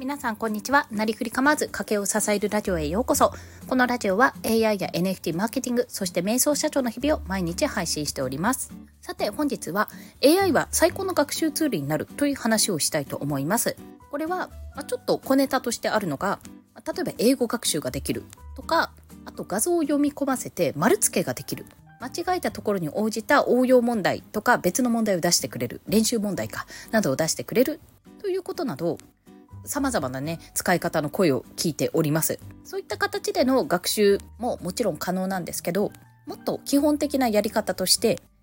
皆さんこんにちは。なりふり構わず家計を支えるラジオへようこそ。このラジオは AI や NFT マーケティング、そして瞑想社長の日々を毎日配信しております。さて本日は AI は最高の学習ツールになるという話をしたいと思います。これはちょっと小ネタとしてあるのが、例えば英語学習ができるとか、あと画像を読み込ませて丸付けができる、間違えたところに応じた応用問題とか別の問題を出してくれる、練習問題などを出してくれるということなど、様々な使い方の声を聞いております。そういった形での学習ももちろん可能なんですけど、もっと基本的なやり方として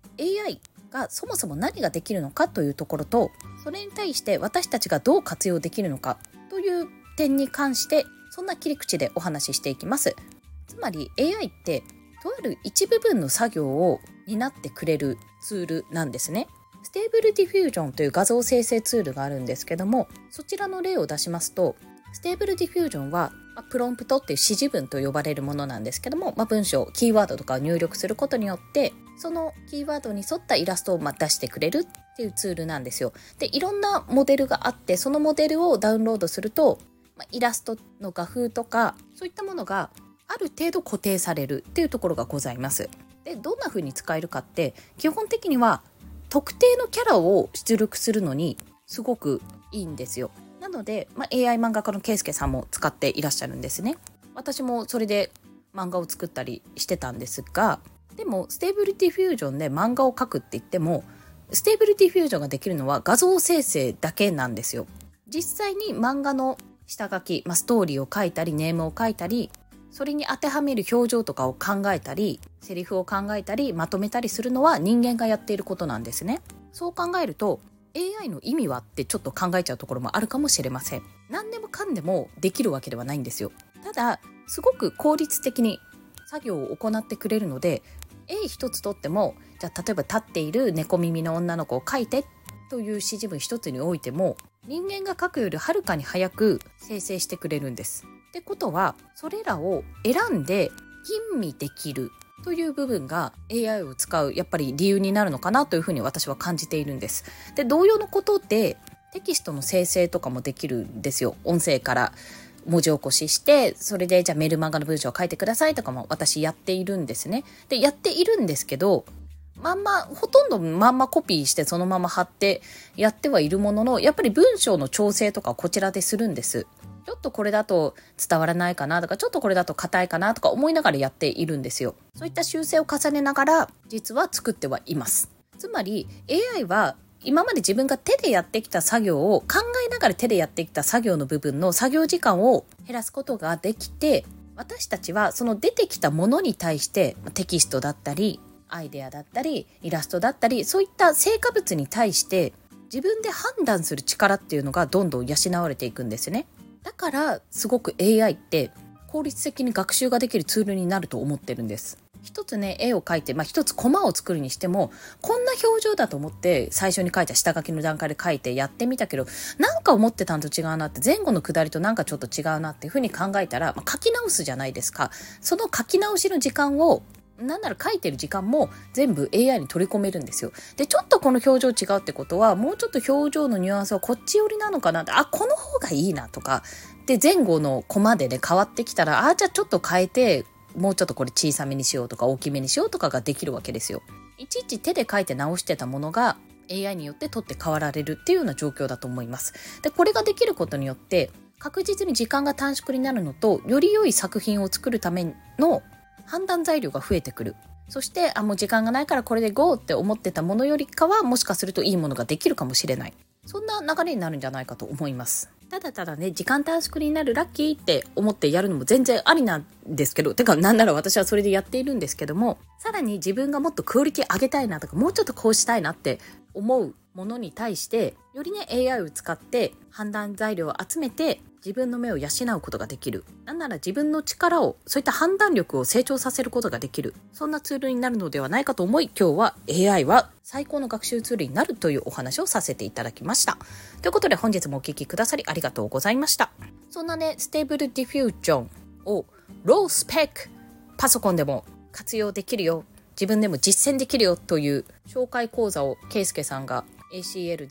AI がそもそも何ができるのかというところと、それに対して私たちがどう活用できるのかという点に関して、そんな切り口でお話ししていきます。つまり AI ってとある一部分の作業を担ってくれるツールなんですね。ステーブルディフュージョンという画像生成ツールがあるんですけども、そちらの例を出しますと、ステーブルディフュージョンはプロンプトっていう指示文と呼ばれるものなんですけども、文章、キーワードとかを入力することによってそのキーワードに沿ったイラストを出してくれるっていうツールなんですよ。で、いろんなモデルがあって、そのモデルをダウンロードすると、イラストの画風とかそういったものがある程度固定されるっていうところがございます。で、どんな風に使えるかって、基本的には特定のキャラを出力するのにすごくいいんですよ。なので、AI 漫画家のケイスケさんも使っていらっしゃるんですね。私もそれで漫画を作ったりしてたんですが、でもステーブルディフュージョンで漫画を描くって言っても、ステーブルディフュージョンができるのは画像生成だけなんですよ。実際に漫画の下書き、ストーリーを書いたりネームを書いたり、それに当てはめる表情とかを考えたり、セリフを考えたりまとめたりするのは人間がやっていることなんですね。そう考えると AI の意味はってちょっと考えちゃうところもあるかもしれません。何でもかんでもできるわけではないんですよ。ただすごく効率的に作業を行ってくれるので、絵一つとっても、じゃあ例えば立っている猫耳の女の子を描いてという指示文一つにおいても、人間が描くよりはるかに早く生成してくれるんです。ってことは、それらを選んで吟味できるという部分が AI を使うやっぱり理由になるのかなというふうに私は感じているんです。で、同様のことでテキストの生成とかもできるんですよ。音声から文字起こしして、それでじゃあメール漫画の文章を書いてくださいとかも私やっているんですね。で、やっているんですけど、ほとんどまんまコピーしてそのまま貼ってやってはいるものの、やっぱり文章の調整とかこちらでするんです。ちょっとこれだと伝わらないかなとか、ちょっとこれだと硬いかなとか思いながらやっているんですよ。そういった修正を重ねながら実は作ってはいます。つまり AI は今まで自分が手でやってきた作業を考えながら手でやってきた作業の部分の作業時間を減らすことができて、私たちはその出てきたものに対してテキストだったりアイデアだったりイラストだったり、そういった成果物に対して自分で判断する力っていうのがどんどん養われていくんですね。だからすごく AI って効率的に学習ができるツールになると思ってるんです。一つ絵を描いて、一つコマを作るにしても、こんな表情だと思って最初に描いた下書きの段階で描いてやってみたけど、なんか思ってたのと違うなって、前後の下りとなんかちょっと違うなっていうふうに考えたら、書き直すじゃないですか。その書き直しの時間を、なんなら書いてる時間も全部 AI に取り込めるんですよ。で、ちょっとこの表情違うってことは、もうちょっと表情のニュアンスはこっち寄りなのかなって、この方がいいなとか、で、前後のコマで変わってきたら、じゃあちょっと変えて、もうちょっとこれ小さめにしようとか大きめにしようとかができるわけですよ。いちいち手で書いて直してたものが AI によって取って代わられるっていうような状況だと思います。で、これができることによって確実に時間が短縮になるのと、より良い作品を作るための判断材料が増えてくる。そしてもう時間がないからこれで GO って思ってたものよりかは、もしかするといいものができるかもしれない。そんな流れになるんじゃないかと思います。ただただ時間短縮になるラッキーって思ってやるのも全然ありなんですけど、てかなんなら私はそれでやっているんですけども、さらに自分がもっとクオリティ上げたいなとか、もうちょっとこうしたいなって思うものに対して、よりAI を使って判断材料を集めて自分の目を養うことができる。なんなら自分の力を、そういった判断力を成長させることができる。そんなツールになるのではないかと思い、今日は AI は最高の学習ツールになるというお話をさせていただきました。ということで本日もお聞きくださりありがとうございました。そんなステーブルディフュージョンをロースペックパソコンでも活用できるよ、自分でも実践できるよという紹介講座をケイスケさんが ACL で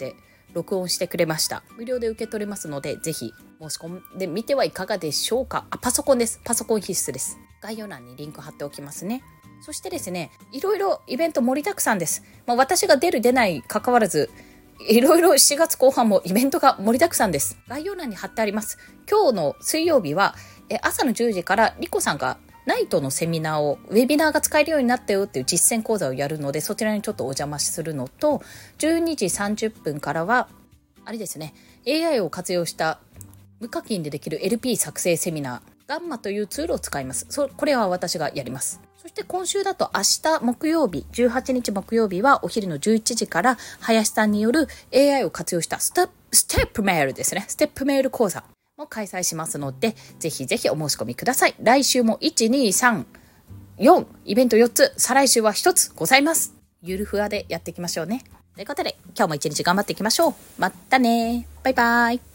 録音してくれました。無料で受け取れますので、ぜひ申し込んでみてはいかがでしょうか。パソコンです。パソコン必須です。概要欄にリンク貼っておきますね。そしてですね、いろいろイベント盛りだくさんです。私が出る出ない関わらず、いろいろ7月後半もイベントが盛りだくさんです。概要欄に貼ってあります。今日の水曜日は朝の10時からリコさんがナイトのセミナーを、ウェビナーが使えるようになったよっていう実践講座をやるので、そちらにちょっとお邪魔するのと、12時30分からはあれですね、 AI を活用した無課金でできる LP 作成セミナー、ガンマというツールを使います。これは私がやります。そして今週だと明日木曜日、18日木曜日はお昼の11時から林さんによる AI を活用したステップメールですね。ステップメール講座も開催しますので、ぜひぜひお申し込みください。来週も1、2、3、4イベント4つ、再来週は1つございます。ゆるふわでやっていきましょうね。ということで今日も一日頑張っていきましょう。またね。バイバイ。